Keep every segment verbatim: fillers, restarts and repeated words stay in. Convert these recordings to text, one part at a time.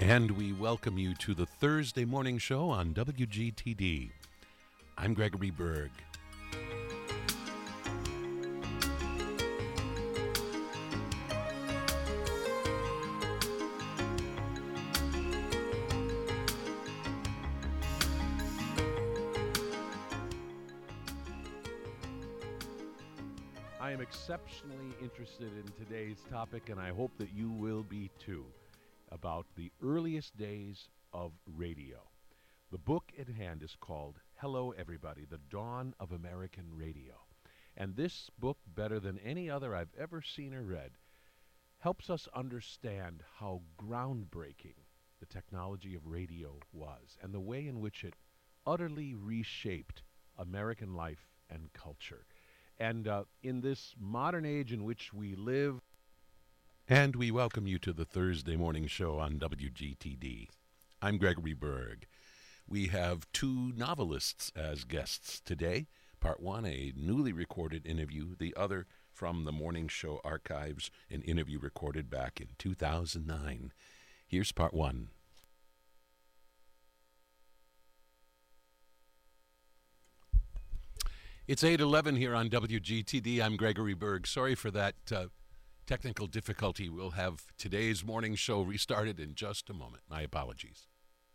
And we welcome you to the Thursday morning show on W G T D. I'm Gregory Berg. I am exceptionally interested in today's topic, and I hope that you will be too, about the earliest days of radio. The book at hand is called Hello Everybody, The Dawn of American Radio. And this book, better than any other I've ever seen or read, helps us understand how groundbreaking the technology of radio was and the way in which it utterly reshaped American life and culture. And uh, in this modern age in which we live, and we welcome you to the Thursday morning show on W G T D. I'm Gregory Berg. We have two novelists as guests today. Part one, a newly recorded interview. The other, from the morning show archives, an interview recorded back in two thousand nine. Here's part one. It's eight eleven here on W G T D. I'm Gregory Berg. Sorry for that uh, technical difficulty. We'll have today's morning show restarted in just a moment. My apologies.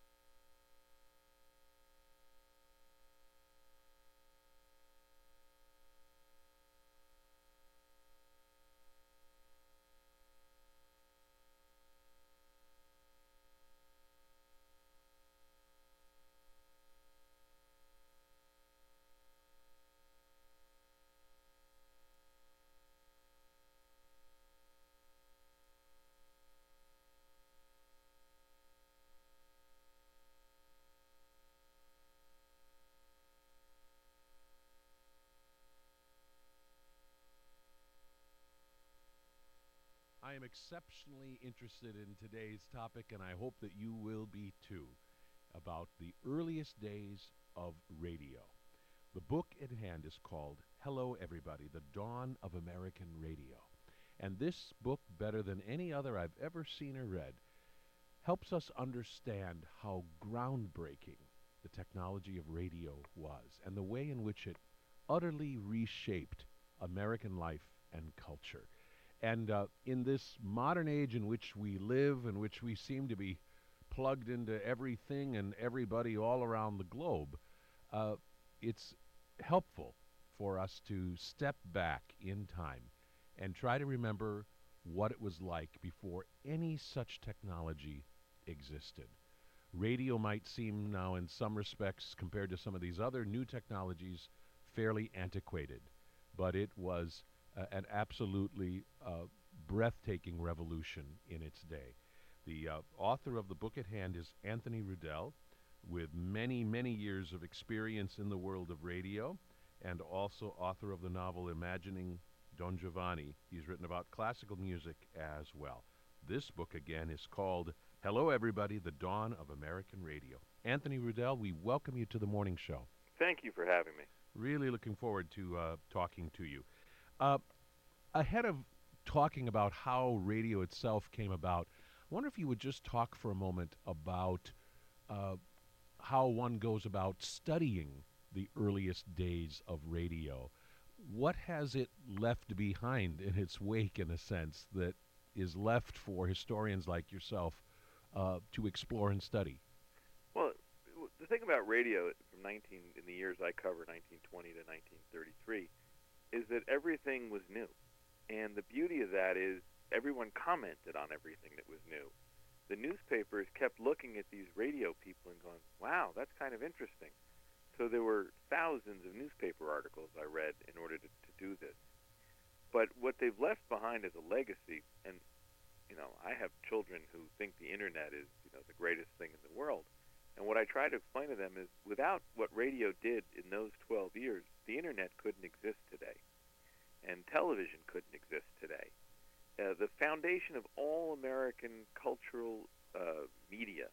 I am exceptionally interested in today's topic, and I hope that you will be too, about the earliest days of radio. The book at hand is called Hello Everybody, The Dawn of American Radio. And this book, better than any other I've ever seen or read, helps us understand how groundbreaking the technology of radio was and the way in which it utterly reshaped American life and culture. And uh, in this modern age in which we live, in which we seem to be plugged into everything and everybody all around the globe, uh, it's helpful for us to step back in time and try to remember what it was like before any such technology existed. Radio might seem now, in some respects, compared to some of these other new technologies, fairly antiquated, but it was Uh, an absolutely uh, breathtaking revolution in its day. The uh, author of the book at hand is Anthony Rudell, with many, many years of experience in the world of radio, and also author of the novel Imagining Don Giovanni. He's written about classical music as well. This book, again, is called Hello Everybody, The Dawn of American Radio. Anthony Rudell, we welcome you to the morning show. Thank you for having me. Really looking forward to uh, talking to you. Uh, ahead of talking about how radio itself came about, I wonder if you would just talk for a moment about uh, how one goes about studying the earliest days of radio. What has it left behind in its wake, in a sense, that is left for historians like yourself uh, to explore and study? Well, the thing about radio from nineteen in the years I cover, nineteen twenty to nineteen thirty-three, is that everything was new. And the beauty of that is everyone commented on everything that was new. The newspapers kept looking at these radio people and going, wow, that's kind of interesting. So there were thousands of newspaper articles I read in order to, to do this. But what they've left behind is a legacy. And, you know, I have children who think the Internet is, you know, the greatest thing in the world. And what I try to explain to them is without what radio did in those twelve years, the Internet couldn't exist today. And television couldn't exist today. Uh, the foundation of all American cultural uh, media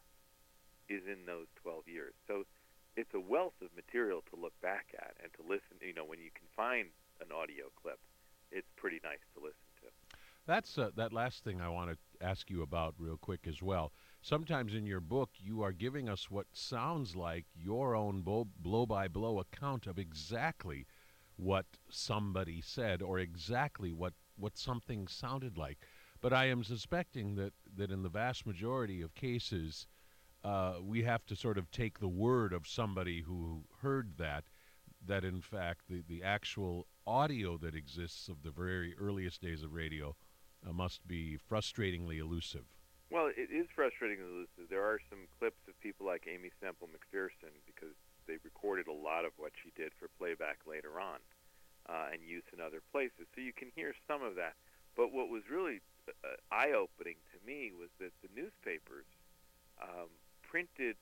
is in those twelve years. So it's a wealth of material to look back at and to listen. You know, when you can find an audio clip, it's pretty nice to listen to. That's uh, that last thing I want to ask you about real quick as well. Sometimes in your book, you are giving us what sounds like your own bo- blow-by-blow account of exactly what somebody said or exactly what, what something sounded like. But I am suspecting that, that in the vast majority of cases, uh, we have to sort of take the word of somebody who heard that, that in fact the, the actual audio that exists of the very earliest days of radio uh, must be frustratingly elusive. Well, it is frustratingly elusive. There are some clips of people like Amy Semple McPherson because they recorded a lot of what she did for playback later on uh, and use in other places. So you can hear some of that. But what was really uh, eye-opening to me was that the newspapers um, printed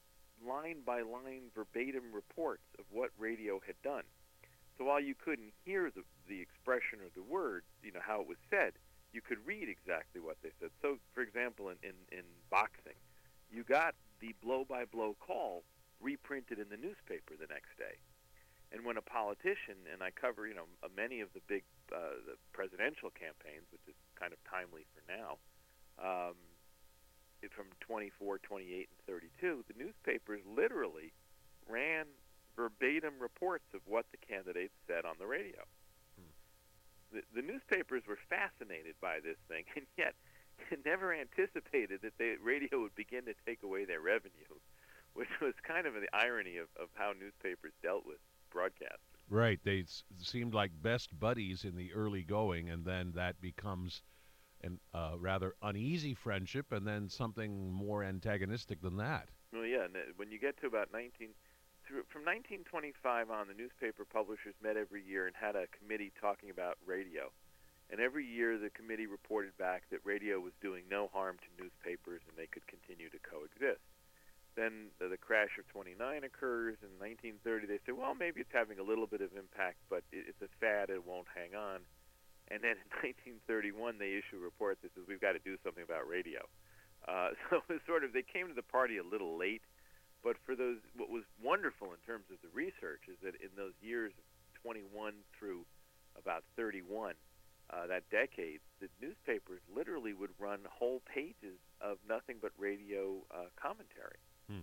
line-by-line verbatim reports of what radio had done. So while you couldn't hear the, the expression or the word, you know, how it was said, you could read exactly what they said. So, for example, in, in, in boxing, you got the blow-by-blow call reprinted in the newspaper the next day. And when a politician, and I cover, you know, many of the big uh, the presidential campaigns, which is kind of timely for now, um, it, from twenty-four, twenty-eight, and thirty-two, the newspapers literally ran verbatim reports of what the candidates said on the radio. Hmm. The, the newspapers were fascinated by this thing, and yet never anticipated that the radio would begin to take away their revenue, which was kind of the irony of, of how newspapers dealt with broadcasters. Right. They s- seemed like best buddies in the early going, and then that becomes a uh, rather uneasy friendship, and then something more antagonistic than that. Well, yeah, and when you get to about nineteen... From nineteen twenty-five on, the newspaper publishers met every year and had a committee talking about radio. And every year the committee reported back that radio was doing no harm to newspapers and they could continue to coexist. Then the, the crash of twenty-nine occurs. In nineteen thirty they say, well, maybe it's having a little bit of impact, but it, it's a fad, it won't hang on. And then in nineteen thirty-one they issue a report that says we've got to do something about radio. Uh, so it was sort of, they came to the party a little late. But for those, what was wonderful in terms of the research is that in those years of twenty-one through about thirty-one, uh, that decade, the newspapers literally would run whole pages of nothing but radio uh, commentary. Hmm.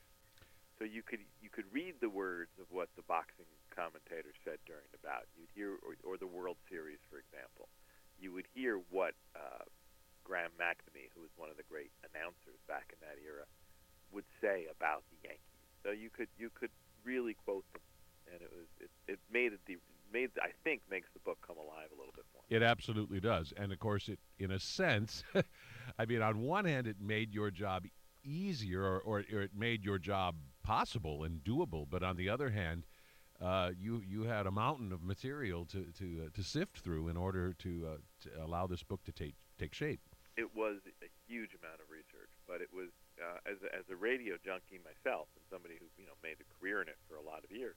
So you could you could read the words of what the boxing commentators said during the bout. You'd hear, or, or the World Series, for example. You would hear what uh, Graham McNamee, who was one of the great announcers back in that era, would say about the Yankees. So you could you could really quote them, and it was it, it made it the made I think makes the book come alive a little bit more. It absolutely does, and of course, it in a sense, I mean, on one hand, it made your job easier, or, or, or it made your job possible and doable. But on the other hand, uh, you you had a mountain of material to to uh, to sift through in order to uh, to allow this book to take take shape. It was a huge amount of research, but it was uh, as a, as a radio junkie myself and somebody who you know made a career in it for a lot of years.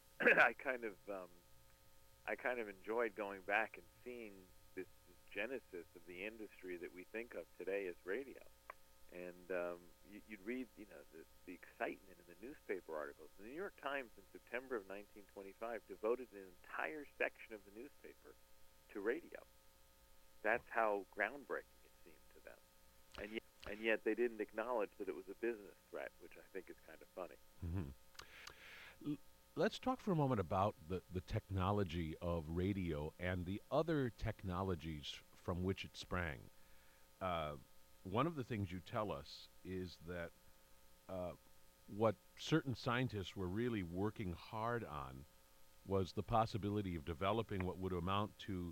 I kind of um, I kind of enjoyed going back and seeing this, this genesis of the industry that we think of today as radio. And um, you, you'd read, you know, the, the excitement in the newspaper articles. The New York Times in September of nineteen twenty-five devoted an entire section of the newspaper to radio. That's how groundbreaking it seemed to them. And yet, and yet they didn't acknowledge that it was a business threat, which I think is kind of funny. Mm-hmm. L- let's talk for a moment about the, the technology of radio and the other technologies from which it sprang. Uh, one of the things you tell us is that uh, what certain scientists were really working hard on was the possibility of developing what would amount to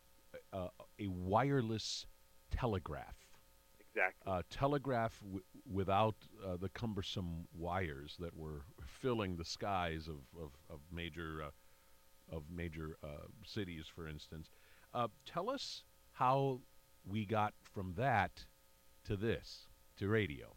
uh, a wireless telegraph. Exactly. Uh, telegraph w- without uh, the cumbersome wires that were filling the skies of, of, of major uh, of major uh, cities, for instance. Uh, tell us how we got from that to this, to radio.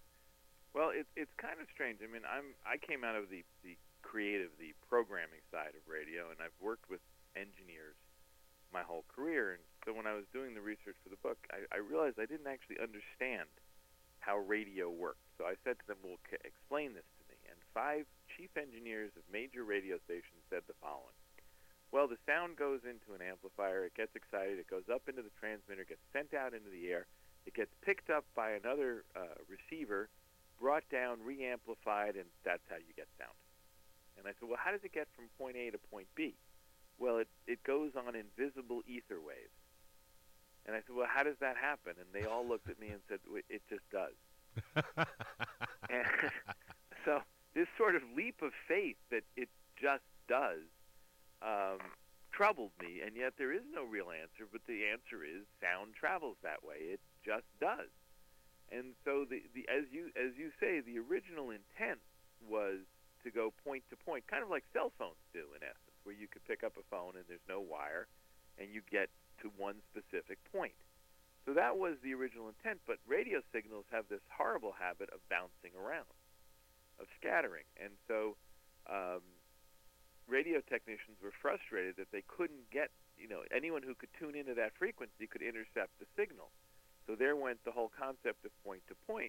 Well, it, it's kind of strange. I mean, I'm I came out of the, the creative, the programming side of radio, and I've worked with engineers my whole career. And so when I was doing the research for the book, I, I realized I didn't actually understand how radio worked. So I said to them, well, c- explain this to me. And five chief engineers of major radio stations said the following. Well, the sound goes into an amplifier, it gets excited, it goes up into the transmitter, gets sent out into the air, gets picked up by another uh, receiver, brought down, reamplified, and that's how you get sound. And I said, well, how does it get from point A to point B? Well, it, it goes on invisible ether waves. And I said, well, how does that happen? And they all looked at me and said, it just does. And so this sort of leap of faith that it just does um, troubled me, and yet there is no real answer, but the answer is sound travels that way. It just does. And so, the, the as you as you say, the original intent was to go point to point, kind of like cell phones do in essence, where you could pick up a phone and there's no wire, and you get to one specific point. So that was the original intent, but radio signals have this horrible habit of bouncing around, of scattering. And so um, radio technicians were frustrated that they couldn't get, you know, anyone who could tune into that frequency could intercept the signal. So there went the whole concept of point to point.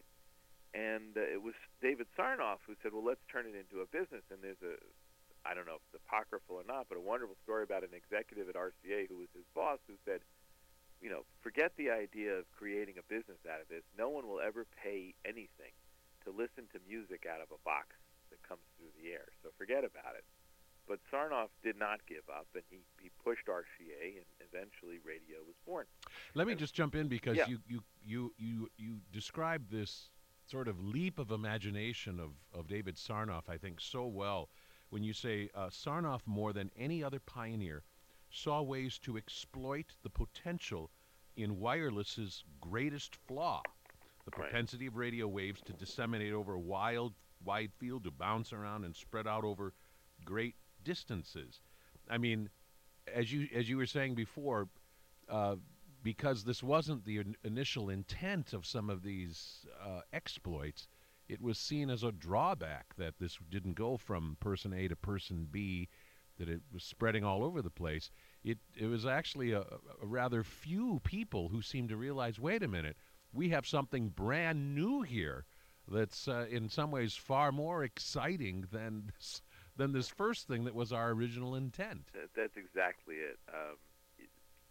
And uh, it was David Sarnoff who said, well, let's turn it into a business. And there's a, I don't know if it's apocryphal or not, but a wonderful story about an executive at R C A who was his boss who said, you know, forget the idea of creating a business out of this. No one will ever pay anything to listen to music out of a box that comes through the air. So forget about it. But Sarnoff did not give up, and he, he pushed R C A, and eventually radio was born. Let me just jump in because Yeah. you, you, you, you, you described this sort of leap of imagination of, of David Sarnoff, I think, so well when you say uh, Sarnoff, more than any other pioneer, saw ways to exploit the potential in wireless's greatest flaw, the Right. propensity of radio waves to disseminate over a wild, wide field, to bounce around and spread out over great distances. I mean, as you as you were saying before, uh, because this wasn't the in- initial intent of some of these uh, exploits, it was seen as a drawback that this didn't go from person A to person B, that it was spreading all over the place. It it was actually a, a rather few people who seemed to realize, wait a minute, we have something brand new here that's uh, in some ways far more exciting than this, than this first thing that was our original intent. That, that's exactly it. Um, you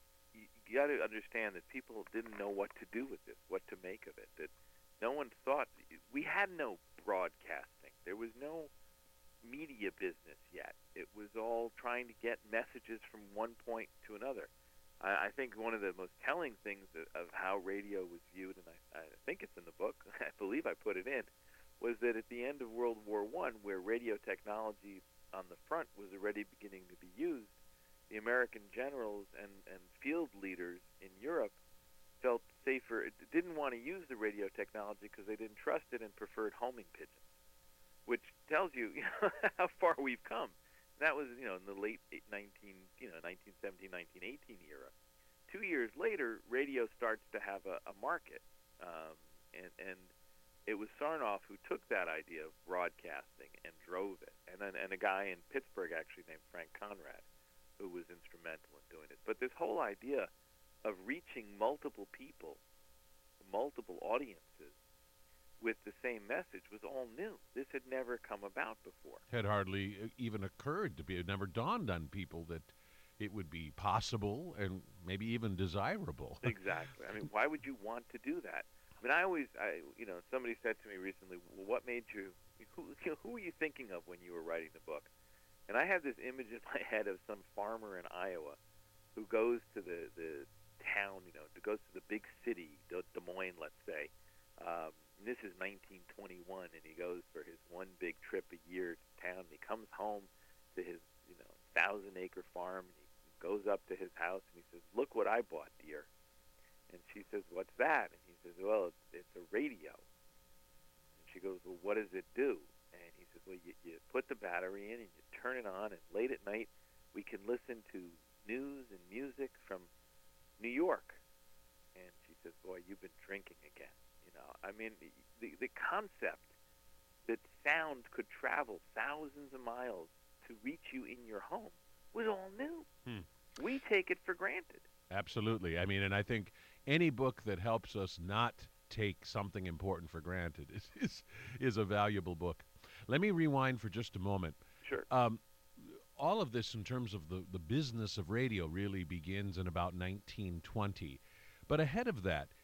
you got to understand that people didn't know what to do with this, what to make of it. That no one thought. We had no broadcasting. There was no media business yet. It was all trying to get messages from one point to another. I, I think one of the most telling things of, of how radio was viewed, and I, I think it's in the book, I believe I put it in, was that at the end of World War One, where radio technology on the front was already beginning to be used, the American generals and, and field leaders in Europe felt safer, didn't want to use the radio technology because they didn't trust it and preferred homing pigeons, which tells you, you know, how far we've come. And that was, you know, in the late nineteen, you know, nineteen seventeen, nineteen eighteen era. Two years later, radio starts to have a, a market, um, and and it was Sarnoff who took that idea of broadcasting and drove it, and then and a guy in Pittsburgh actually named Frank Conrad, who was instrumental in doing it. But this whole idea of reaching multiple people, multiple audiences, with the same message was all new. This had never come about before. Had hardly uh, even occurred to be, it never dawned on people that it would be possible and maybe even desirable. Exactly. I mean, why would you want to do that? I mean, I always, I, you know, somebody said to me recently, well, what made you, who, you know, who were you thinking of when you were writing the book? And I have this image in my head of some farmer in Iowa who goes to the, the town, you know, goes to the big city, Des Des Moines, let's say. Um, and this is nineteen twenty-one, and he goes for his one big trip a year to town. And he comes home to his, you know, thousand-acre farm, and he goes up to his house, and he says, look what I bought, dear. And she says, what's that? And he says, well, it's, it's a radio. And she goes, well, what does it do? And he says, well, you, you put the battery in, and you turn it on, and late at night we can listen to news and music from New York. And she says, boy, you've been drinking again. You know, I mean, the the concept that sound could travel thousands of miles to reach you in your home was all new. Hmm. We take it for granted. Absolutely. I mean, and I think any book that helps us not take something important for granted is is, is a valuable book. Let me rewind for just a moment. Sure. Um, all of this in terms of the, the business of radio really begins in about nineteen twenty. But ahead of that,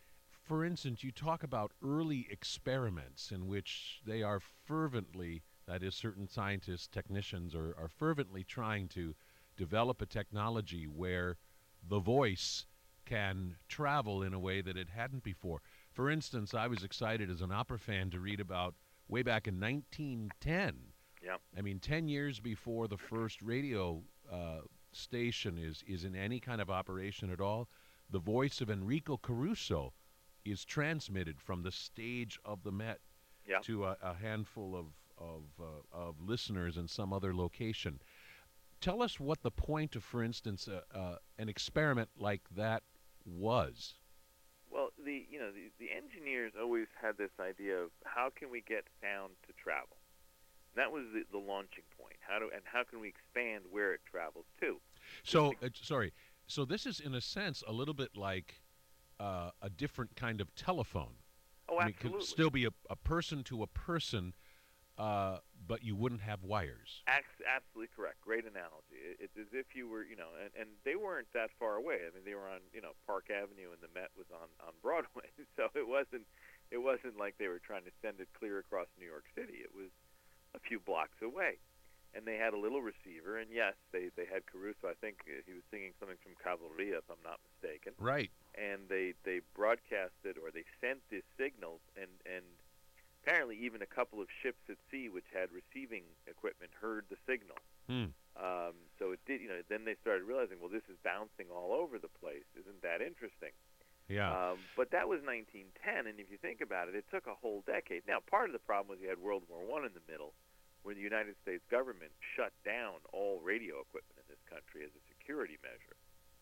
for instance, you talk about early experiments in which they are fervently, that is, certain scientists, technicians, are, are fervently trying to develop a technology where the voice can travel in a way that it hadn't before. For instance, I was excited as an opera fan to read about way back in nineteen ten. Yeah. I mean, ten years before the first radio uh, station is, is in any kind of operation at all, the voice of Enrico Caruso is transmitted from the stage of the Met Yeah. to a, a handful of of, uh, of listeners in some other location. Tell us what the point of, for instance, uh, uh, an experiment like that was. Well, the you know the, the engineers always had this idea of how can we get sound to travel. And that was the, the launching point. How do and how can we expand where it travels to? So, uh, sorry. So this is, in a sense, a little bit like uh, a different kind of telephone. Oh, I mean, it absolutely. could still be a, a person to a person, uh, but you wouldn't have wires. Ac- absolutely correct. Great analogy. It, it's as if you were, you know, and, and they weren't that far away. I mean, they were on, you know, Park Avenue, and the Met was on, on Broadway. So it wasn't it wasn't like they were trying to send it clear across New York City. It was a few blocks away. And they had a little receiver, and yes, they, they had Caruso. I think uh, he was singing something from Cavalleria, if I'm not mistaken. Right. And they, they broadcasted, or they sent this signal, and, and apparently even a couple of ships at sea which had receiving equipment heard the signal. Hmm. Um, so it did, you know, then they started realizing, well, this is bouncing all over the place. Isn't that interesting? Yeah. Um, but that was nineteen ten, and if you think about it, it took a whole decade. Now, part of the problem was you had World War One in the middle, where the United States government shut down all radio equipment in this country as a security measure.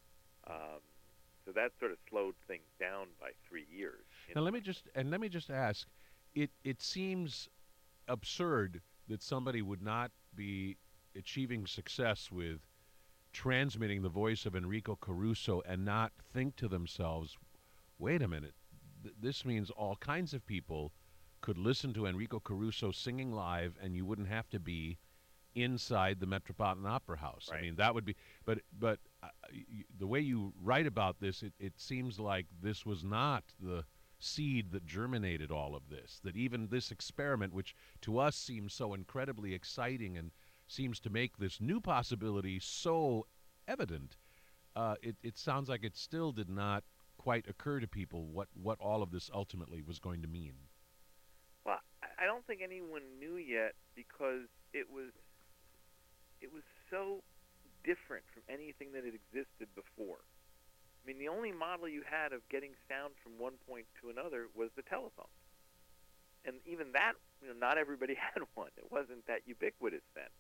Um, so that sort of slowed things down by three years. Now let me just and let me just ask, it it seems absurd that somebody would not be achieving success with transmitting the voice of Enrico Caruso and not think to themselves, wait a minute, th- this means all kinds of people could listen to Enrico Caruso singing live, and you wouldn't have to be inside the Metropolitan Opera House. Right. I mean, that would be, but but uh, y- the way you write about this, it, it seems like this was not the seed that germinated all of this, that even this experiment, which to us seems so incredibly exciting and seems to make this new possibility so evident, uh, it, it sounds like it still did not quite occur to people what, what all of this ultimately was going to mean. Well, I- I don't think anyone knew yet because it was it was so different from anything that had existed before. I mean, the only model you had of getting sound from one point to another was the telephone. And even that, you know, not everybody had one. It wasn't that ubiquitous then.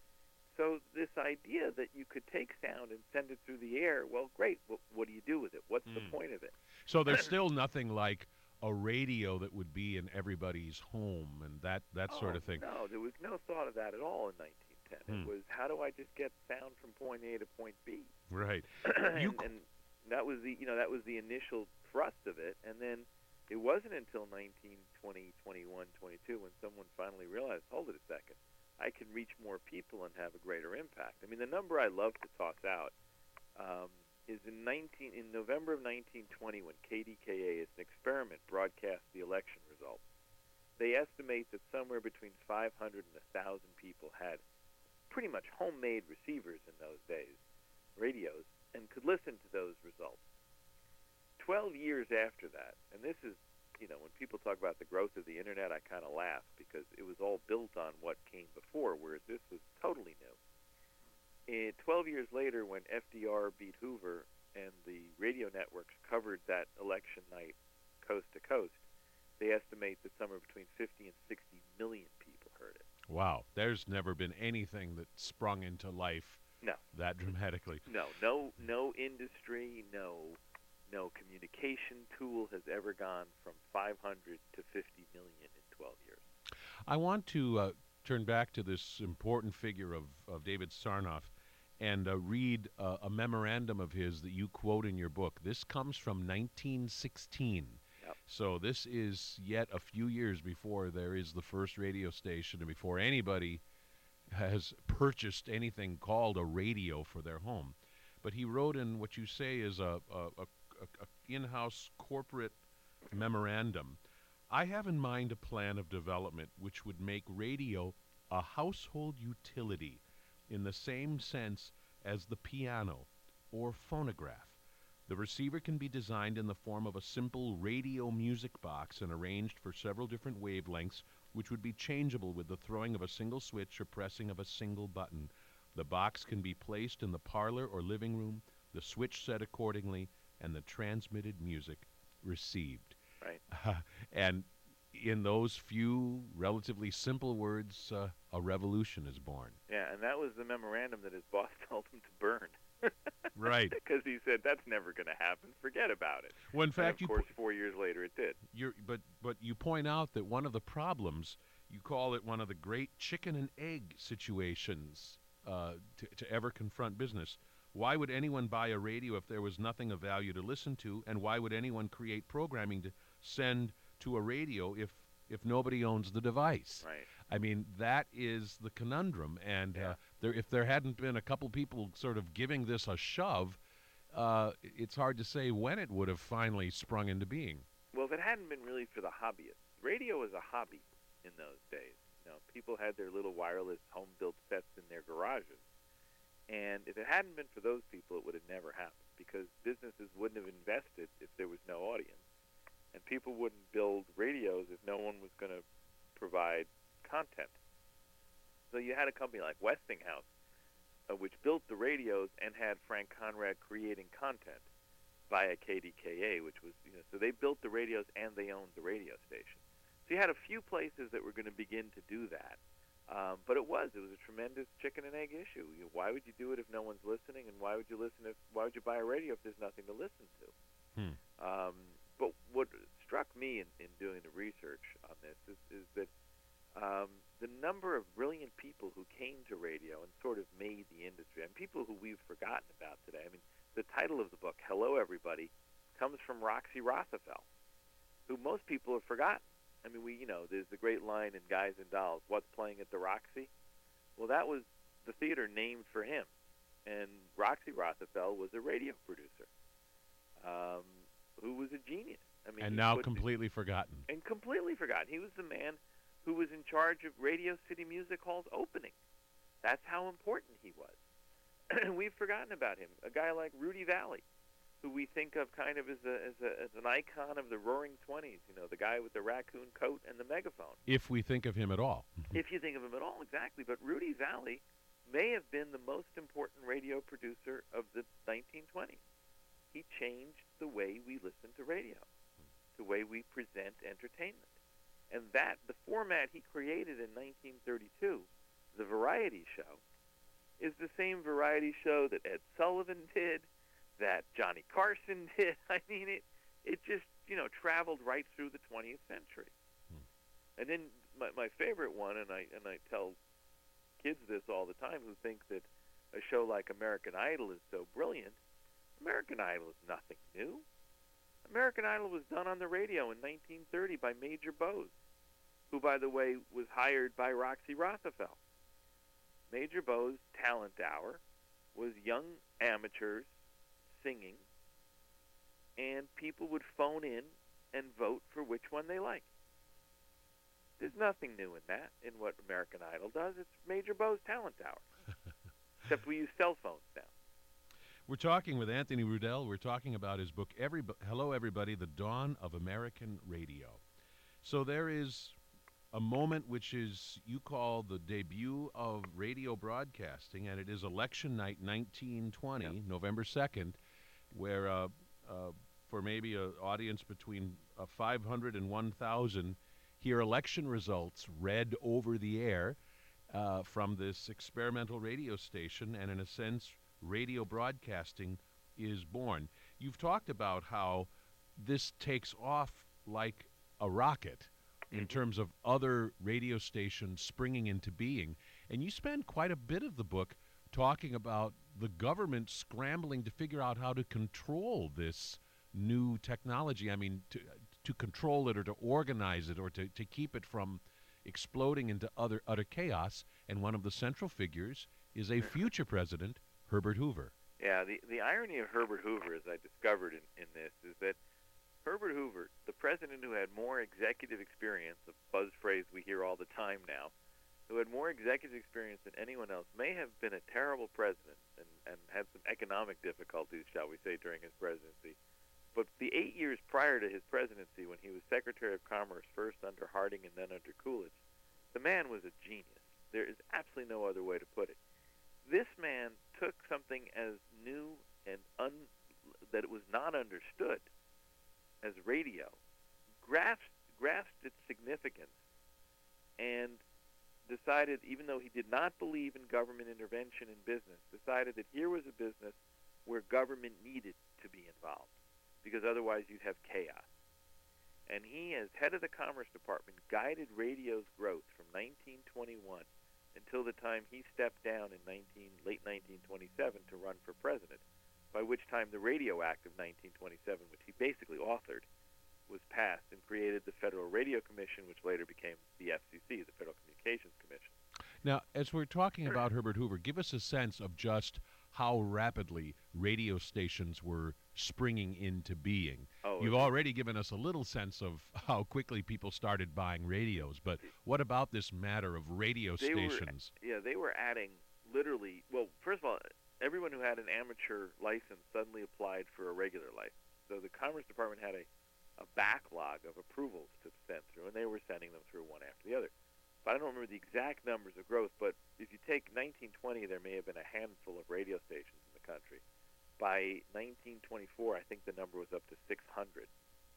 So this idea that you could take sound and send it through the air, well, great. What, what do you do with it? What's Mm. the point of it? So there's still nothing like a radio that would be in everybody's home and that, that oh, sort of thing. No, there was no thought of that at all in nineteen ten. Hmm. It was, how do I just get sound from point A to point B? Right. and, You c- and that was the, you know, that was the initial thrust of it. And then it wasn't until nineteen twenty, twenty-one, twenty-two when someone finally realized, hold it a second, I can reach more people and have a greater impact. I mean, the number I love to toss out um, is in nineteen in November of nineteen twenty, when K D K A, as an experiment, broadcast the election results. They estimate that somewhere between five hundred and one thousand people had pretty much homemade receivers in those days, radios, and could listen to those results. Twelve years after that, and this is, you know, when people talk about the growth of the internet, I kind of laugh because it was all built on what came before, whereas this was totally new. And twelve years later, when F D R beat Hoover and the radio networks covered that election night coast to coast, they estimate that somewhere between fifty and sixty million people heard it. Wow. There's never been anything that sprung into life No, that dramatically. no, no, no industry, no, no communication tool has ever gone from five hundred to fifty million in twelve years. I want to uh, turn back to this important figure of, of David Sarnoff and uh, read uh, a memorandum of his that you quote in your book. This comes from nineteen sixteen. Yep. So this is yet a few years before there is the first radio station and before anybody has purchased anything called a radio for their home. But he wrote in what you say is a, a, a, a in-house corporate memorandum, I have in mind a plan of development which would make radio a household utility in the same sense as the piano or phonograph. The receiver can be designed in the form of a simple radio music box and arranged for several different wavelengths, which would be changeable with the throwing of a single switch or pressing of a single button. The box can be placed in the parlor or living room, the switch set accordingly, and the transmitted music received. Right. Uh, and in those few relatively simple words, uh, a revolution is born. Yeah, and that was the memorandum that his boss told him to burn. Right. Because he said, that's never going to happen. Forget about it. Well, in fact, and of you course, po- four years later, it did. you're, but but you point out that one of the problems, you call it one of the great chicken and egg situations uh, to, to ever confront business. Why would anyone buy a radio if there was nothing of value to listen to? And why would anyone create programming to send to a radio if if nobody owns the device? Right. I mean, that is the conundrum. And Yeah. uh, there, if there hadn't been a couple people sort of giving this a shove, uh, it's hard to say when it would have finally sprung into being. Well, if it hadn't been really for the hobbyists, radio was a hobby in those days. You know, people had their little wireless home-built sets in their garages. And if it hadn't been for those people, it would have never happened, because businesses wouldn't have invested if there was no audience. And people wouldn't build radios if no one was going to provide content. So you had a company like Westinghouse, uh, which built the radios and had Frank Conrad creating content via K D K A, which was, you know, so they built the radios and they owned the radio station. So you had a few places that were going to begin to do that. Um, but it was, it was a tremendous chicken and egg issue. You know, why would you do it if no one's listening? And why would you listen if, why would you buy a radio if there's nothing to listen to? Hmm. Um, but what struck me in, in doing the research on this is, is that um, the number of brilliant people who came to radio and sort of made the industry, and people who we've forgotten about today. I mean, the title of the book, Hello Everybody, comes from Roxy Rothafel, who most people have forgotten. I mean, we, you know, there's the great line in Guys and Dolls, what's playing at the Roxy? Well, that was the theater named for him. And Roxy Rothafel was a radio producer um, who was a genius. I mean, And he now put- completely forgotten. and completely forgotten. He was the man who was in charge of Radio City Music Hall's opening. That's how important he was. We've forgotten about him. A guy like Rudy Valley, who we think of kind of as, a, as, a, as an icon of the Roaring Twenties, you know, the guy with the raccoon coat and the megaphone. If we think of him at all. If you think of him at all, exactly. But Rudy Valley may have been the most important radio producer of the nineteen twenties. He changed the way we listen to radio, the way we present entertainment. And that, the format he created in nineteen thirty-two, the variety show, is the same variety show that Ed Sullivan did, that Johnny Carson did. I mean, it it just, you know, traveled right through the twentieth century. Hmm. And then my, my favorite one, and I and I tell kids this all the time who think that a show like American Idol is so brilliant. American Idol is nothing new. American Idol was done on the radio in nineteen thirty by Major Bowes, who, by the way, was hired by Roxy Rothafel. Major Bowes' talent hour was young amateurs singing, and people would phone in and vote for which one they liked. There's nothing new in that, in what American Idol does. It's Major Bowes' talent hour, except we use cell phones now. We're talking with Anthony Rudell. We're talking about his book, Every Hello Everybody, The Dawn of American Radio. So there is a moment which is, you call the debut of radio broadcasting, and it is election night nineteen twenty, Yep. November second, where uh, uh, for maybe an audience between uh, five hundred and one thousand, hear election results read over the air uh, from this experimental radio station, and in a sense, radio broadcasting is born. You've talked about how this takes off like a rocket in terms of other radio stations springing into being. And you spend quite a bit of the book talking about the government scrambling to figure out how to control this new technology. I mean, to to control it or to organize it or to, to keep it from exploding into other utter chaos. And one of the central figures is a future president, Herbert Hoover. Yeah, the, the irony of Herbert Hoover, as I discovered in, in this, is that Herbert Hoover, the president who had more executive experience, a buzz phrase we hear all the time now, who had more executive experience than anyone else, may have been a terrible president and, and had some economic difficulties, shall we say, during his presidency. But the eight years prior to his presidency, when he was Secretary of Commerce, first under Harding and then under Coolidge, the man was a genius. There is absolutely no other way to put it. This man took something as new and un- that it was not understood as radio, grasped, grasped its significance, and decided, even though he did not believe in government intervention in business, decided that here was a business where government needed to be involved, because otherwise you'd have chaos. And he, as head of the Commerce Department, guided radio's growth from nineteen twenty-one until the time he stepped down in nineteen, late nineteen twenty-seven to run for president, by which time the Radio Act of nineteen twenty-seven, which he basically authored, was passed and created the Federal Radio Commission, which later became the F C C, the Federal Communications Commission. Now, as we're talking about Herbert Hoover, give us a sense of just how rapidly radio stations were springing into being. Oh, You've already given us a little sense of how quickly people started buying radios, but what about this matter of radio they stations? Were, yeah, they were adding literally, well, first of all, everyone who had an amateur license suddenly applied for a regular license. So the Commerce Department had a, a backlog of approvals to send through, and they were sending them through one after the other. But I don't remember the exact numbers of growth, but if you take nineteen twenty, there may have been a handful of radio stations in the country. By nineteen twenty-four, I think the number was up to six hundred,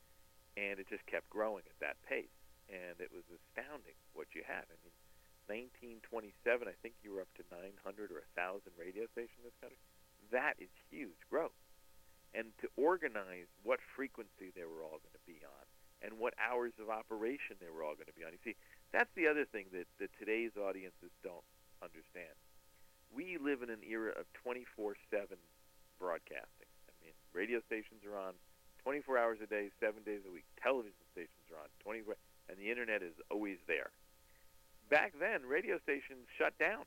and it just kept growing at that pace. And it was astounding what you had. I mean, nineteen twenty-seven, I think you were up to nine hundred or one thousand radio stations in this country. That is huge growth. And to organize what frequency they were all going to be on and what hours of operation they were all going to be on. You see, that's the other thing that, that today's audiences don't understand. We live in an era of twenty-four seven broadcasting. I mean, radio stations are on twenty-four hours a day, seven days a week. Television stations are on twenty-four, and the Internet is always there. Back then, radio stations shut down,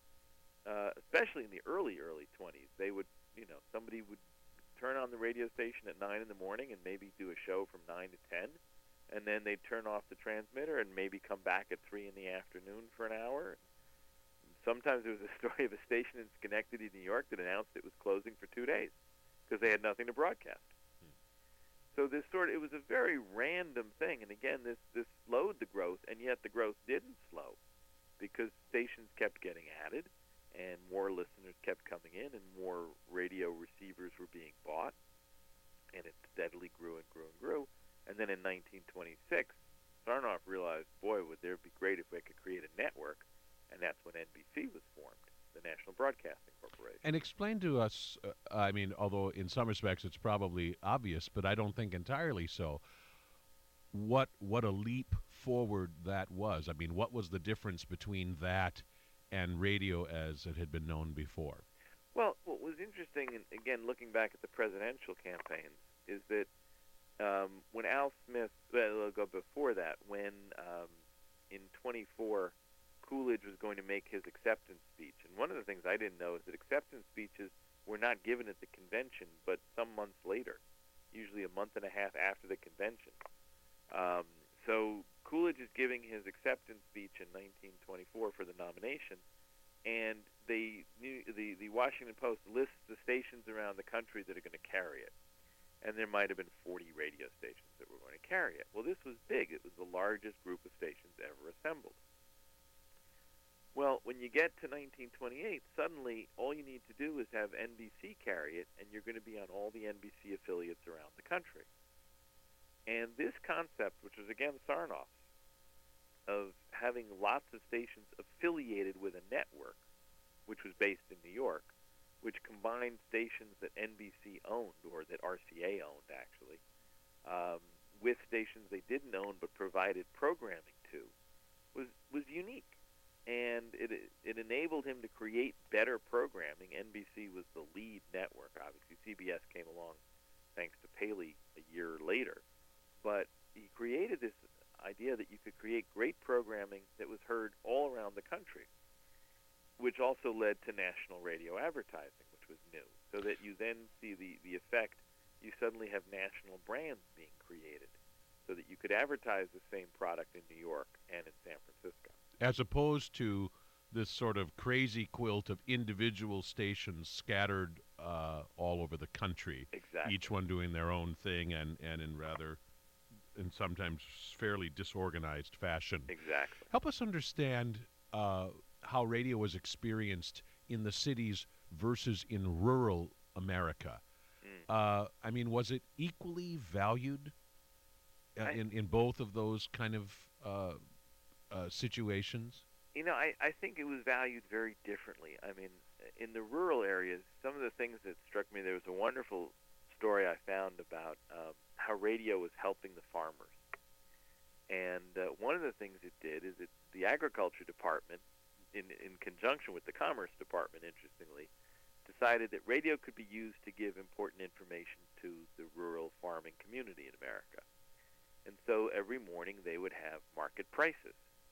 uh, especially in the early, early twenties. They would, you know, somebody would turn on the radio station at nine in the morning and maybe do a show from nine to ten, and then they'd turn off the transmitter and maybe come back at three in the afternoon for an hour. Sometimes there was a story of a station in Schenectady, New York, that announced it was closing for two days because they had nothing to broadcast. Hmm. So this sort of, it was a very random thing, and again, this, this slowed the growth, and yet the growth didn't slow because stations kept getting added, and more listeners kept coming in, and more radio receivers were being bought, and it steadily grew and grew and grew. And then in nineteen twenty-six, Sarnoff realized, boy, would there be great if we could create a network, and that's when N B C was formed, the National Broadcasting Corporation. And explain to us, uh, I mean, although in some respects it's probably obvious, but I don't think entirely so, what what a leap forward that was. I mean, what was the difference between that and radio as it had been known before? Well, what was interesting, and again, looking back at the presidential campaigns, is that um, when Al Smith, well, I'll go before that, when um, in twenty-four, Coolidge was going to make his acceptance speech. And one of the things I didn't know is that acceptance speeches were not given at the convention, but some months later, usually a month and a half after the convention. Um, so Coolidge is giving his acceptance speech in nineteen twenty-four for the nomination, and they, the, the Washington Post lists the stations around the country that are going to carry it. And there might have been forty radio stations that were going to carry it. Well, this was big. It was the largest group of stations ever assembled. Well, when you get to nineteen twenty-eight, suddenly all you need to do is have N B C carry it, and you're going to be on all the N B C affiliates around the country. And this concept, which was again Sarnoff's, of having lots of stations affiliated with a network, which was based in New York, which combined stations that N B C owned, or that R C A owned actually, um, with stations they didn't own but provided programming to, was was unique. And it it enabled him to create better programming. N B C was the lead network. Obviously, C B S came along thanks to Paley a year later. But he created this idea that you could create great programming that was heard all around the country, which also led to national radio advertising, which was new. So that you then see the, the effect you suddenly have national brands being created so that you could advertise the same product in New York and in San Francisco. As opposed to this sort of crazy quilt of individual stations scattered uh, all over the country, Exactly. each one doing their own thing and, and in rather, and sometimes fairly disorganized fashion. Exactly. Help us understand uh, how radio was experienced in the cities versus in rural America. Mm. Uh, I mean, was it equally valued uh, I, in, in both of those kind of uh, uh, situations? You know, I, I think it was valued very differently. I mean, in the rural areas, some of the things that struck me, there was a wonderful story I found about um, how radio was helping the farmers. And uh, one of the things it did is that the agriculture department, in, in conjunction with the commerce department, interestingly, decided that radio could be used to give important information to the rural farming community in America. And so every morning they would have market prices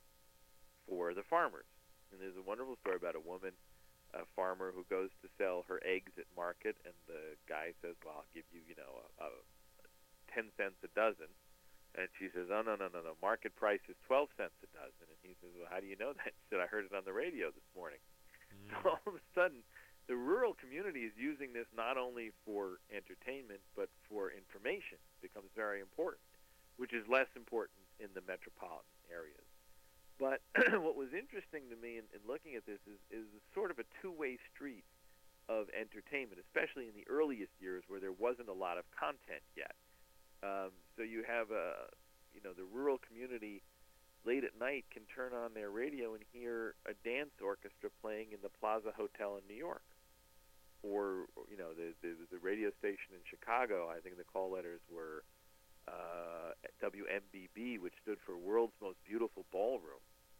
for the farmers. And there's a wonderful story about a woman, a farmer who goes to sell her eggs at market, and the guy says, well, I'll give you, you know, a, a ten cents a dozen. And she says, oh, no, no, no, no, market price is twelve cents a dozen. And he says, well, how do you know that? She said, I heard it on the radio this morning. Mm. So all of a sudden, the rural community is using this not only for entertainment, but for information. It becomes very important, which is less important in the metropolitan areas. But what was interesting to me in, in looking at this is, is sort of a two-way street of entertainment, especially in the earliest years where there wasn't a lot of content yet. Um, so you have a, you know, the rural community late at night can turn on their radio and hear a dance orchestra playing in the Plaza Hotel in New York. Or, you know, the, the, the radio station in Chicago, I think the call letters were Uh, W M B B, which stood for World's Most Beautiful Ballroom.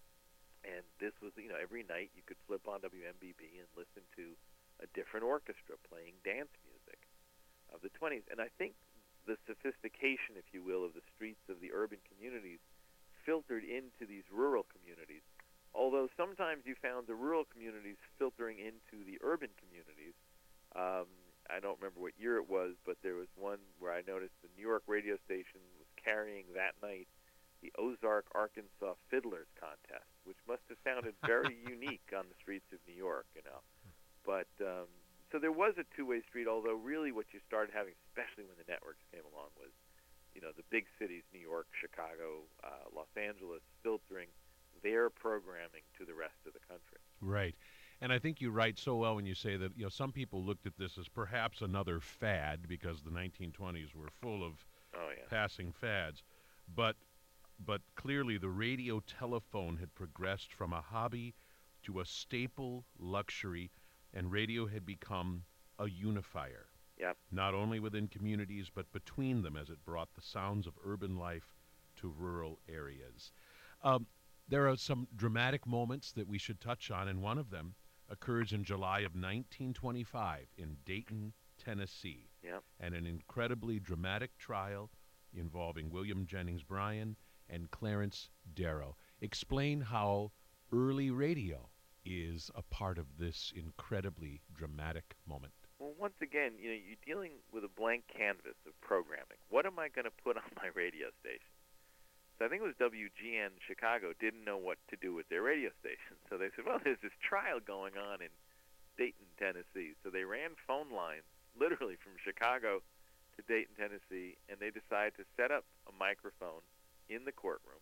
And this was, you know, every night you could flip on W M B B and listen to a different orchestra playing dance music of the twenties. And I think the sophistication, if you will, of the streets of the urban communities filtered into these rural communities. Although sometimes you found the rural communities filtering into the urban communities. Um, I don't remember what year it was, but there was one where I noticed the New York radio station was carrying that night the Ozark, Arkansas Fiddlers Contest, which must have sounded very unique on the streets of New York, you know. But um, so there was a two-way street, although really what you started having, especially when the networks came along, was, you know, the big cities, New York, Chicago, uh, Los Angeles, filtering their programming to the rest of the country. Right. And I think you write so well when you say that, you know, some people looked at this as perhaps another fad because the nineteen twenties were full of oh, yeah. passing fads. But but clearly the radio telephone had progressed from a hobby to a staple luxury, and radio had become a unifier. Yep. Not only within communities, but between them as it brought the sounds of urban life to rural areas. Um, there are some dramatic moments that we should touch on, and one of them occurs in July of nineteen twenty-five in Dayton, Tennessee. Yep. And an incredibly dramatic trial involving William Jennings Bryan and Clarence Darrow. Explain how early radio is a part of this incredibly dramatic moment. Well, once again, you know, you're dealing with a blank canvas of programming. What am I going to put on my radio station? So I think it was W G N Chicago didn't know what to do with their radio station. So they said, well, there's this trial going on in Dayton, Tennessee. So they ran phone lines literally from Chicago to Dayton, Tennessee, and they decided to set up a microphone in the courtroom.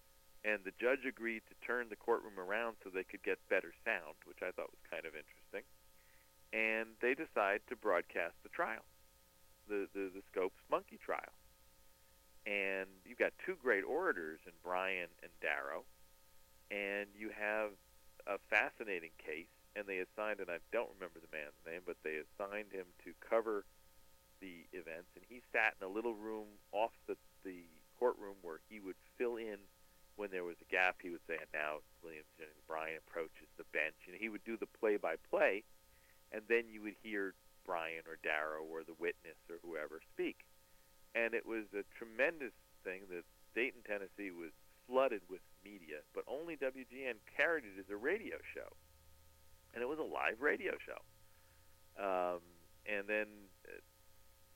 And the judge agreed to turn the courtroom around so they could get better sound, which I thought was kind of interesting. And they decided to broadcast the trial, the, the, the Scopes monkey trial. And you've got two great orators in Bryan and Darrow, and you have a fascinating case, and they assigned, and I don't remember the man's name, but they assigned him to cover the events, and he sat in a little room off the, the courtroom where he would fill in when there was a gap. He would say, and now William Jennings Bryan approaches the bench, and he would do the play-by-play, and then you would hear Bryan or Darrow or the witness or whoever speak. And it was a tremendous thing that Dayton, Tennessee was flooded with media, but only W G N carried it as a radio show. And it was a live radio show. Um, and then uh,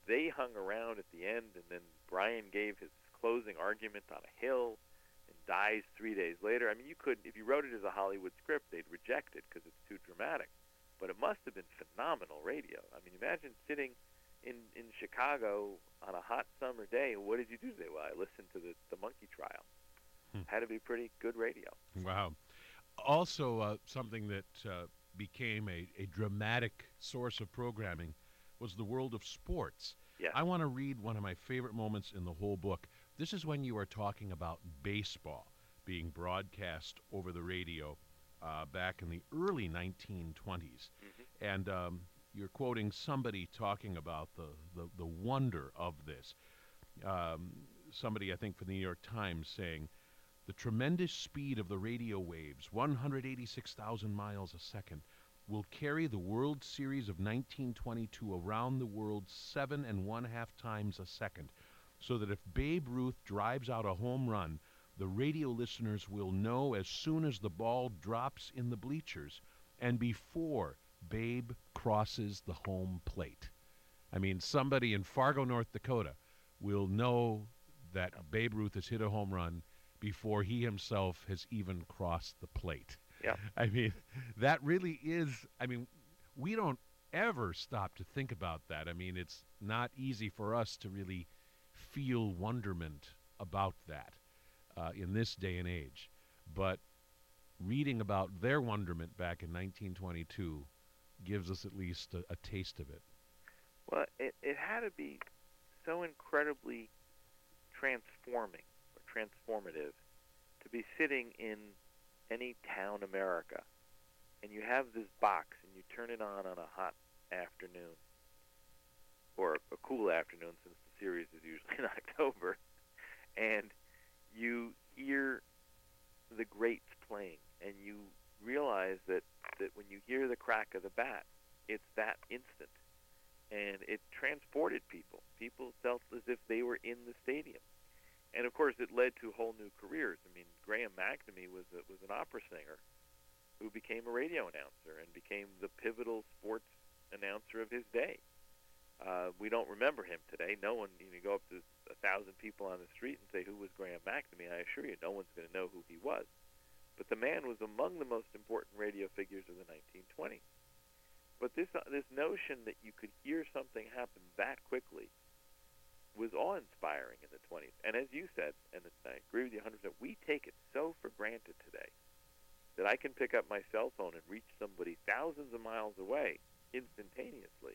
they hung around at the end, and then Brian gave his closing argument on a hill and dies three days later. I mean, you could, if you wrote it as a Hollywood script, they'd reject it because it's too dramatic. But it must have been phenomenal radio. I mean, imagine sitting in, in Chicago on a hot summer day. What did you do today? Well, I listened to the, the Monkey Trial. Hmm. Had to be pretty good radio. Wow. Also, uh, something that uh, became a, a dramatic source of programming was the world of sports. Yeah. I want to read one of my favorite moments in the whole book. This is when you are talking about baseball being broadcast over the radio uh, back in the early nineteen twenties. Mm-hmm. And um, you're quoting somebody talking about the, the, the wonder of this. Um, somebody, I think, for the New York Times saying, the tremendous speed of the radio waves, one hundred eighty-six thousand miles a second, will carry the World Series of nineteen twenty-two around the world seven and one half times a second, so that if Babe Ruth drives out a home run, the radio listeners will know as soon as the ball drops in the bleachers and before Babe crosses the home plate. I mean, somebody in Fargo, North Dakota will know that Babe Ruth has hit a home run before he himself has even crossed the plate. Yeah. I mean, that really is, I mean, we don't ever stop to think about that. I mean, it's not easy for us to really feel wonderment about that uh, in this day and age. But reading about their wonderment back in nineteen twenty-two gives us at least a, a taste of it. Well, it, it had to be so incredibly transforming or transformative to be sitting in any town America, and you have this box, and you turn it on on a hot afternoon, or a cool afternoon since the series is usually in October, and you hear the greats playing, and you realize that, that when you hear the crack of the bat, it's that instant. And it transported people. People felt as if they were in the stadium. And, of course, it led to whole new careers. I mean, Graham McNamee was a, was an opera singer who became a radio announcer and became the pivotal sports announcer of his day. Uh, we don't remember him today. No one, you know, go up to a thousand people on the street and say, who was Graham McNamee? I assure you, no one's going to know who he was. But the man was among the most important radio figures of the nineteen twenties. But this uh, this notion that you could hear something happen that quickly was awe-inspiring in the twenties. And as you said, and I agree with you one hundred percent, we take it so for granted today that I can pick up my cell phone and reach somebody thousands of miles away instantaneously.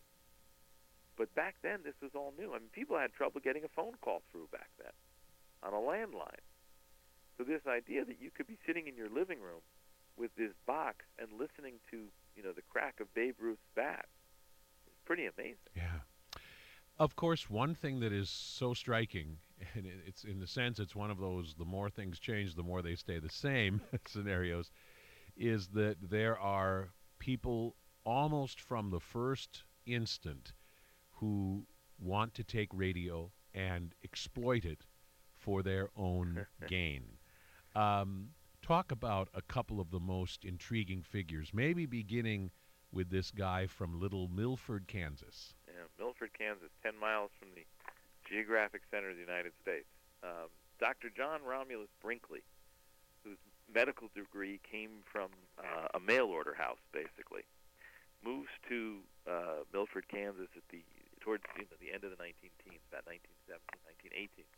But back then, this was all new. I mean, people had trouble getting a phone call through back then on a landline. So this idea that you could be sitting in your living room with this box and listening to, you know, the crack of Babe Ruth's bat is pretty amazing. Yeah. Of course, one thing that is so striking, and it's in the sense it's one of those the more things change, the more they stay the same scenarios, is that there are people almost from the first instant who want to take radio and exploit it for their own gain. Um, talk about a couple of the most intriguing figures, maybe beginning with this guy from Little Milford, Kansas. Yeah, Milford, Kansas, ten miles from the geographic center of the United States. Um, Doctor John Romulus Brinkley, whose medical degree came from uh, a mail order house, basically, moves to uh, Milford, Kansas at the towards you know, the end of the nineteen teens, about nineteen seventeen, nineteen eighteen.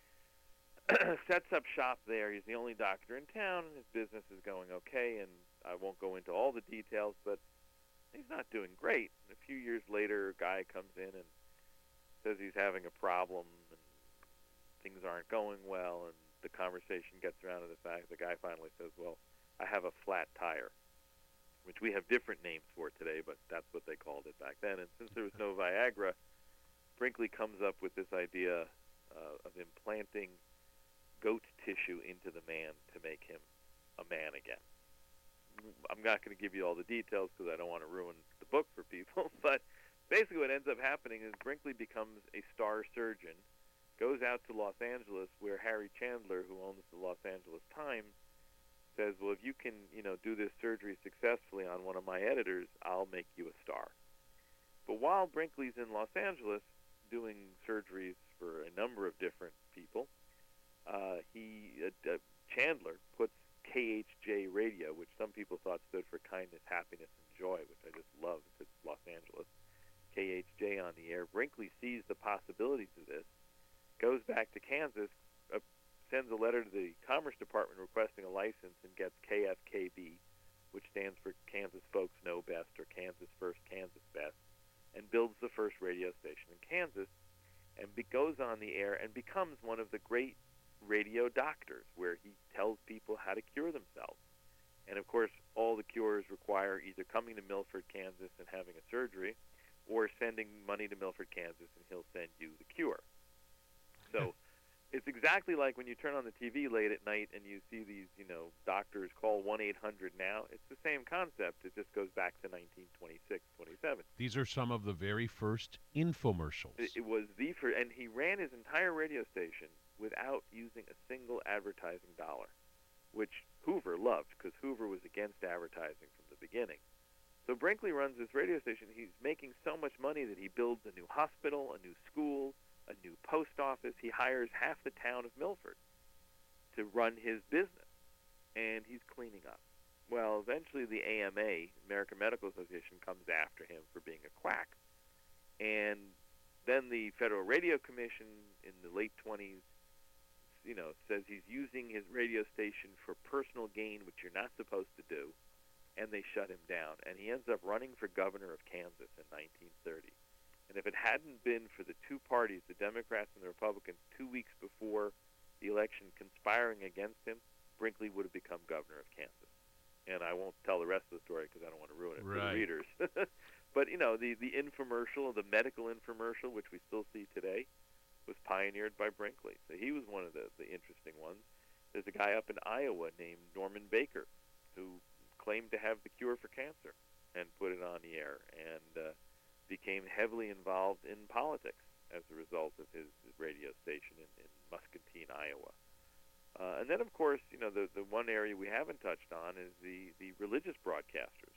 Sets up shop there. He's the only doctor in town. His business is going okay, and I won't go into all the details, but he's not doing great. And a few years later, a guy comes in and says he's having a problem, and things aren't going well, and the conversation gets around to the fact the guy finally says, well, I have a flat tire, which we have different names for today, but that's what they called it back then. And since there was no Viagra, Brinkley comes up with this idea uh, of implanting goat tissue into the man to make him a man again. I'm not going to give you all the details because I don't want to ruin the book for people, but basically what ends up happening is Brinkley becomes a star surgeon, goes out to Los Angeles where Harry Chandler, who owns the Los Angeles Times, says, well, if you can, you know, do this surgery successfully on one of my editors, I'll make you a star. But while Brinkley's in Los Angeles, doing surgeries for a number of different people. Uh, he uh, uh, Chandler puts K H J Radio, which some people thought stood for kindness, happiness, and joy, which I just love because it's Los Angeles. K H J on the air. Brinkley sees the possibilities of this, goes back to Kansas, uh, sends a letter to the Commerce Department requesting a license, and gets K F K B, which stands for Kansas Folks Know Best, or Kansas First, Kansas Best, and builds the first radio station in Kansas, and be- goes on the air and becomes one of the great radio doctors, where he tells people how to cure themselves. And of course, all the cures require either coming to Milford, Kansas and having a surgery, or sending money to Milford, Kansas, and he'll send you the cure. So it's exactly like when you turn on the T V late at night and you see these, you know, doctors call one eight hundred now. It's the same concept. It just goes back to nineteen twenty-six, twenty-seven. These are some of the very first infomercials. It, it was the first, and he ran his entire radio station without using a single advertising dollar, which Hoover loved because Hoover was against advertising from the beginning. So Brinkley runs this radio station. He's making so much money that he builds a new hospital, a new school, a new post office. He hires half the town of Milford to run his business, and he's cleaning up. Well, eventually the A M A, American Medical Association, comes after him for being a quack. And then the Federal Radio Commission in the late twenties, you know, says he's using his radio station for personal gain, which you're not supposed to do, and they shut him down. And he ends up running for governor of Kansas in nineteen thirty. And if it hadn't been for the two parties, the Democrats and the Republicans, two weeks before the election conspiring against him, Brinkley would have become governor of Kansas. And I won't tell the rest of the story because I don't want to ruin it Right. for the readers. But, you know, the, the infomercial, the medical infomercial, which we still see today, was pioneered by Brinkley. So he was one of the, the interesting ones. There's a guy up in Iowa named Norman Baker who claimed to have the cure for cancer and put it on the air, and uh, became heavily involved in politics as a result of his radio station in, in Muscatine, Iowa. Uh, and then, of course, you know, the, the one area we haven't touched on is the, the religious broadcasters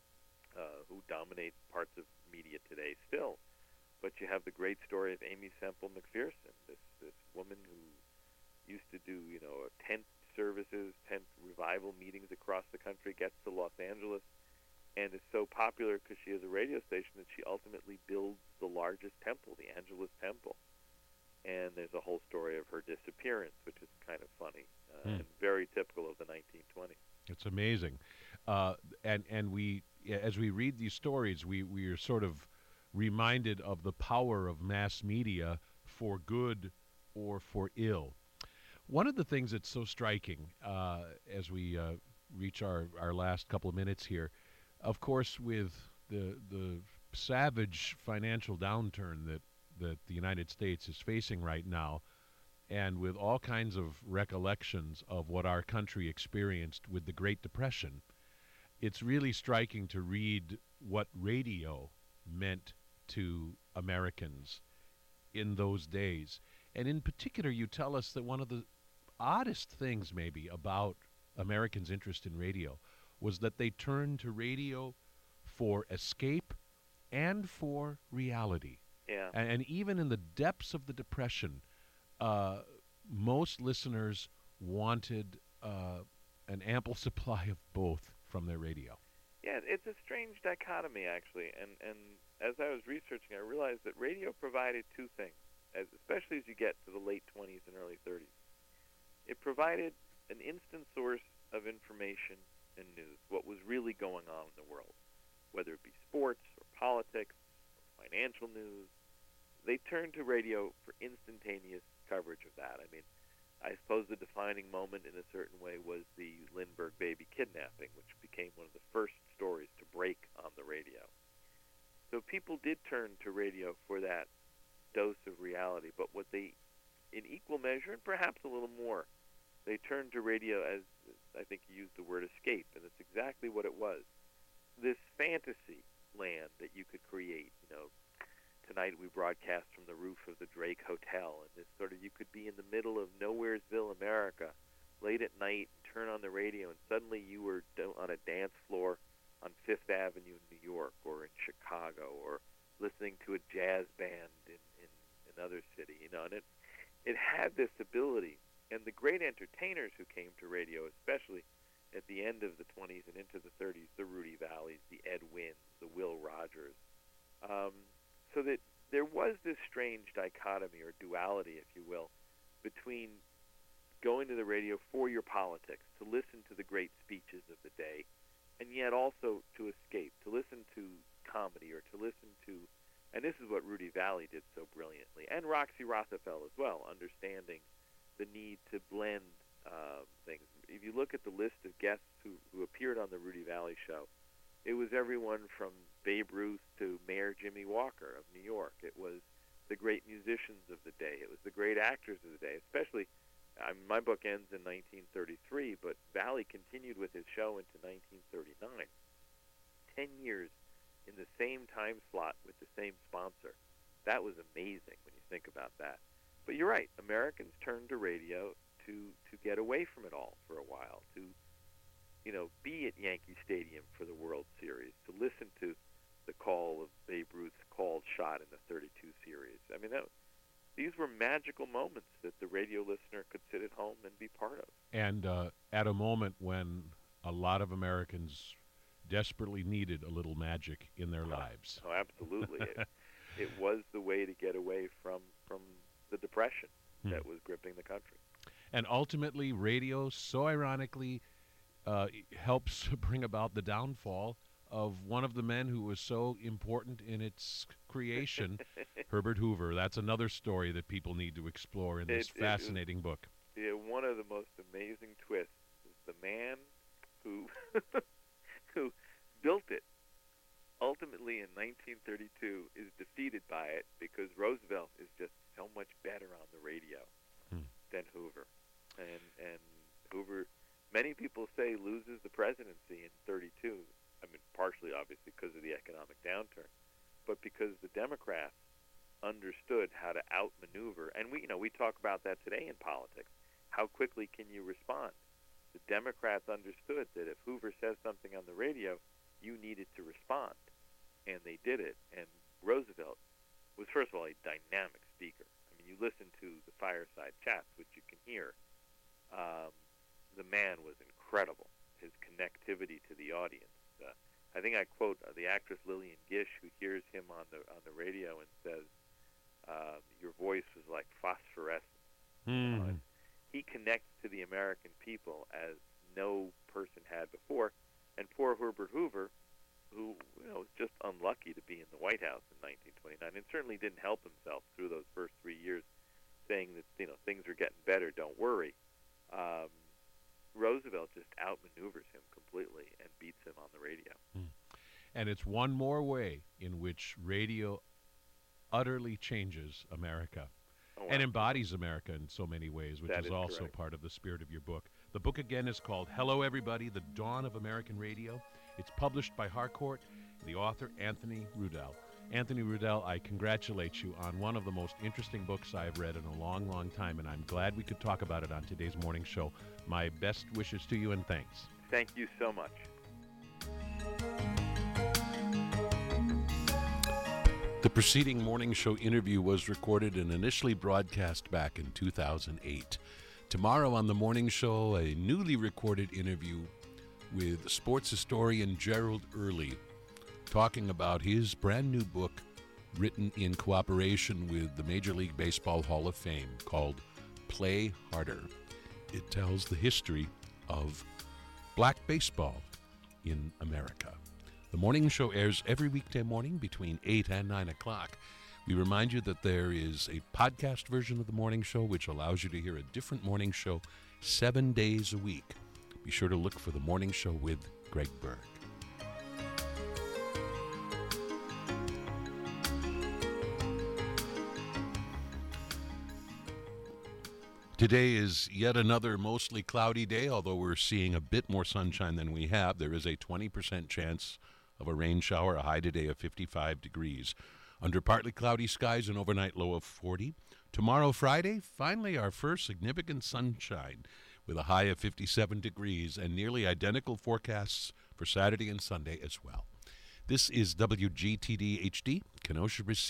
uh, who dominate parts of media today still. But you have the great story of Aimee Semple McPherson, this this woman who used to do, you know, tent services, tent revival meetings across the country, gets to Los Angeles, and is so popular because she has a radio station that she ultimately builds the largest temple, the Angelus Temple. And there's a whole story of her disappearance, which is kind of funny uh, Hmm. and very typical of the nineteen twenties. It's amazing. Uh, and and we, as we read these stories, we, we are sort of reminded of the power of mass media for good or for ill. One of the things that's so striking uh, as we uh, reach our, our last couple of minutes here, of course, with the the savage financial downturn that, that the United States is facing right now, and with all kinds of recollections of what our country experienced with the Great Depression, it's really striking to read what radio meant to Americans in those days. And in particular, you tell us that one of the oddest things maybe about Americans' interest in radio was that they turned to radio for escape and for reality. Yeah. And, and even in the depths of the Depression, uh, most listeners wanted uh, an ample supply of both from their radio. Yeah, it's a strange dichotomy, actually. And, and as I was researching, I realized that radio provided two things, as, especially as you get to the late twenties and early thirties. It provided an instant source of information and news, what was really going on in the world, whether it be sports or politics or financial news. They turned to radio for instantaneous coverage of that. I mean, I suppose the defining moment in a certain way was the Lindbergh baby kidnapping, which became one of the first stories to break on the radio. So people did turn to radio for that dose of reality, but what they, in equal measure, and perhaps a little more, they turned to radio as, I think you used the word escape, and it's exactly what it was. This fantasy land that you could create, you know, tonight we broadcast from the roof of the Drake Hotel, and this sort of, you could be in the middle of Nowheresville, America, late at night, and turn on the radio, and suddenly you were do- on a dance floor on Fifth Avenue in New York, or in Chicago, or listening to a jazz band in, in another city, you know, and it, it had this ability. And the great entertainers who came to radio, especially at the end of the twenties and into the thirties, the Rudy Valleys, the Ed Wynns, the Will Rogers, um, so that there was this strange dichotomy or duality, if you will, between going to the radio for your politics, to listen to the great speeches of the day, and yet also to escape, to listen to comedy or to listen to, and this is what Rudy Valley did so brilliantly, and Roxy Rothafel as well, understanding the need to blend uh, things. If you look at the list of guests who, who appeared on the Rudy Valley show, it was everyone from Babe Ruth to Mayor Jimmy Walker of New York. It was the great musicians of the day. It was the great actors of the day, especially, I mean, my book ends in nineteen thirty-three, but Valley continued with his show into nineteen thirty-nine. Ten years in the same time slot with the same sponsor. That was amazing when you think about that. But you're right, Americans turned to radio to, to get away from it all for a while, to, you know, be at Yankee Stadium for the World Series, to listen to the call of Babe Ruth's called shot in the thirty-two series. I mean, that, these were magical moments that the radio listener could sit at home and be part of. And uh, at a moment when a lot of Americans desperately needed a little magic in their oh, lives. Oh, absolutely. it, it was the way to get away from, from the depression hmm. that was gripping the country. And ultimately, radio, so ironically, uh, helps bring about the downfall of one of the men who was so important in its creation, Herbert Hoover. That's another story that people need to explore in this it, fascinating it was, book. Yeah, one of the most amazing twists is the man who who built it, ultimately in nineteen thirty-two, is defeated by it because Roosevelt is just so much better on the radio hmm. than Hoover. And, and Hoover, many people say, loses the presidency in thirty-two. I mean, partially, obviously, because of the economic downturn, but because the Democrats understood how to outmaneuver. And we, you know, we talk about that today in politics. How quickly can you respond? The Democrats understood that if Hoover says something on the radio, you needed to respond, and they did it. And Roosevelt was, first of all, a dynamic speaker. I mean, you listen to the fireside chats, which you can hear. Um, the man was incredible. His connectivity to the audience. Uh, I think I quote uh, the actress Lillian Gish, who hears him on the on the radio and says, uh, "Your voice was like phosphorescent." Mm. Uh, he connects to the American people as no person had before. And poor Herbert Hoover, who you know, was just unlucky to be in the White House in nineteen twenty-nine, and certainly didn't help himself through those first three years, saying that you know things are getting better, don't worry. Um, Roosevelt just outmaneuvers him completely and beats him on the radio. Mm. And it's one more way in which radio utterly changes America oh, wow. and embodies America in so many ways, which that is, is also correct. part of the spirit of your book. The book, again, is called Hello, Everybody, The Dawn of American Radio. It's published by Harcourt, the author, Anthony Rudell. Anthony Rudell, I congratulate you on one of the most interesting books I've read in a long, long time, and I'm glad we could talk about it on today's morning show. My best wishes to you, and thanks. Thank you so much. The preceding morning show interview was recorded and initially broadcast back in two thousand eight. Tomorrow on the morning show, a newly recorded interview with sports historian Gerald Early, talking about his brand new book written in cooperation with the Major League Baseball Hall of Fame called Play Harder. It tells the history of black baseball in America. The morning show airs every weekday morning between eight and nine o'clock. We remind you that there is a podcast version of the morning show which allows you to hear a different morning show seven days a week. Be sure to look for the morning show with Greg Berg. Today is yet another mostly cloudy day, although we're seeing a bit more sunshine than we have. There is a twenty percent chance of a rain shower, a high today of fifty-five degrees. Under partly cloudy skies, an overnight low of forty. Tomorrow, Friday, finally our first significant sunshine with a high of fifty-seven degrees and nearly identical forecasts for Saturday and Sunday as well. This is W G T D H D, Kenosha Receiver.